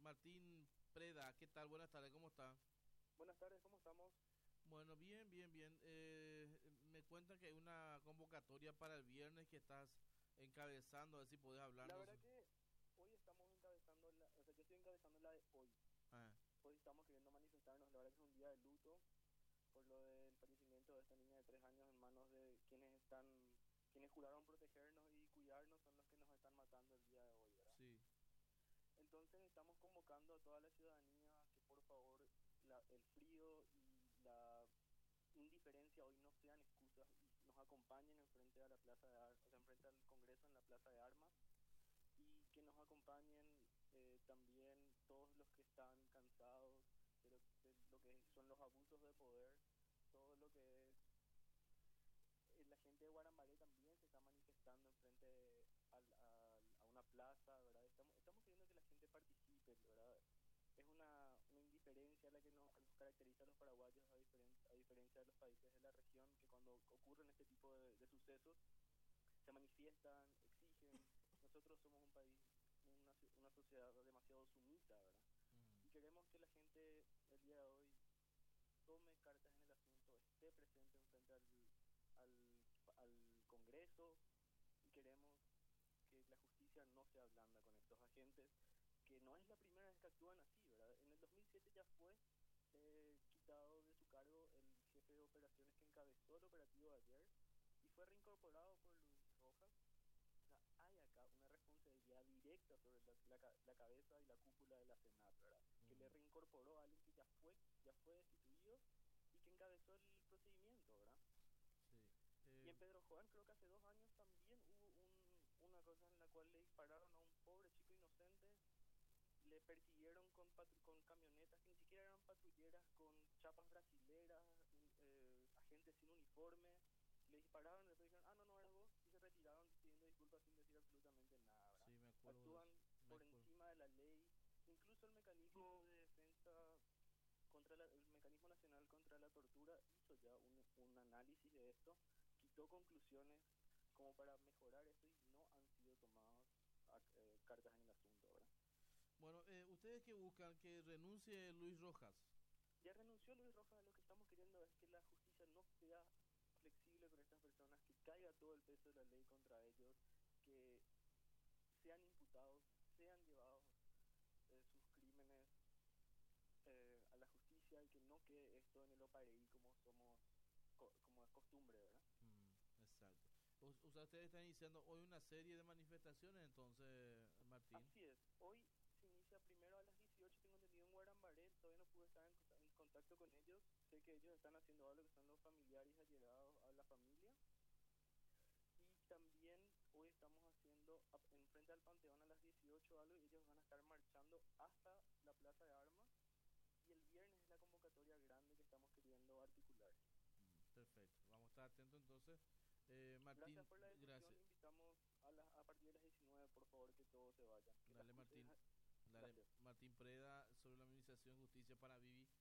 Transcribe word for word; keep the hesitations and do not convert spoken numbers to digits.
Martín Preda, ¿qué tal? Buenas tardes, ¿cómo está? Buenas tardes, ¿cómo estamos? Bueno, bien, bien, bien. Eh, me cuentan que hay una convocatoria para el viernes que estás encabezando, a ver si podés La hablarnos. verdad que hoy estamos encabezando, la, o sea, yo estoy encabezando la de hoy. Ah, Hoy estamos queriendo manifestarnos, la verdad que es un día de luto por lo del fallecimiento de esta niña de tres años en manos de quienes están, quienes juraron protegernos y cuidarnos, son los que nos están matando el día de hoy, ¿verdad? sí. Entonces estamos convocando a toda la ciudadanía que por favor la, el frío y la indiferencia hoy no sean excusas y nos acompañen enfrente a la plaza de Ar- o sea, enfrente al Congreso en la plaza de Armas y que nos acompañen eh, también todos los que están cansados de lo, de lo que son los abusos de poder, todo lo que es eh, la gente de Guarambaré también se está manifestando enfrente al, al, a una plaza, ¿verdad? Estamos, estamos queriendo que la gente participe, ¿verdad? Es una, una indiferencia la que nos, nos caracteriza a los paraguayos a, diferen, a diferencia de los países de la región, que cuando ocurren este tipo de, de sucesos se manifiestan, exigen. Nosotros somos un país, una, una sociedad demasiado sumisa, ¿verdad? Mm, Y queremos que la gente el día de hoy tome cartas en el asunto, esté presente enfrente al, al, al Congreso y queremos que la justicia no sea blanda con estos agentes, que no es la primera vez que actúan así, ¿verdad? En el dos mil siete ya fue eh, quitado de su cargo el jefe de operaciones que encabezó el operativo de ayer y fue reincorporado por Luis Rojas. O sea, hay acá una responsabilidad directa sobre la, la, la cabeza y la cúpula de la Senat, ¿verdad? Que le mm, reincorporó a alguien que ya fue, ya fue destituido y que encabezó el procedimiento, ¿verdad? sí. Y Eh, en Pedro Juan creo que hace dos años también hubo un, una cosa en la cual le dispararon a un pobre chico inocente, le persiguieron con, patru con camionetas que ni siquiera eran patrulleras, con chapas brasileras, un, eh, agentes sin uniforme, le dispararon y después dijeron, ah, no, no eras vos, y se retiraron pidiendo disculpas sin decir absolutamente nada, ¿verdad? sí, me acuerdo de eso. Actúan Me por acuerdo. encima de la ley, incluso el mecanismo de defensa contra la, el mecanismo nacional contra la tortura hizo ya un, un análisis de esto, quitó conclusiones como para mejorar esto y no han sido tomadas a, eh, cartas en el asunto, ¿verdad? Bueno, eh, ustedes que buscan que renuncie Luis Rojas. Ya renunció Luis Rojas, lo que estamos queriendo es que la justicia no sea flexible con estas personas, que caiga todo el peso de la ley contra ellos, que sean imputados, sean llevados eh, sus crímenes eh, a la justicia y que no quede esto en el opareí como somos, co como es costumbre, ¿verdad? Mm, exacto. O, o sea, ustedes están iniciando hoy una serie de manifestaciones, entonces, Martín. Así es, hoy se inicia primero a las dieciocho, tengo entendido en Guarambaré, todavía no pude estar en, en contacto con ellos, sé que ellos están haciendo algo que son los familiares allegados a la familia. Y también hoy estamos haciendo en frente al Panteón a las dieciocho algo y ellos van a estar marchando hasta la Plaza de Armas y el viernes es la convocatoria grande que estamos queriendo articular. Mm, perfecto. Vamos a estar atentos entonces. Eh, Gracias Martín, por la difusión, gracias. invitamos a, la, a partir de las diecinueve por favor que todos se vayan, que la Dale, justicia... Martín. Dale, Gracias. Martín Preda sobre la Administración de Justicia para Vivi.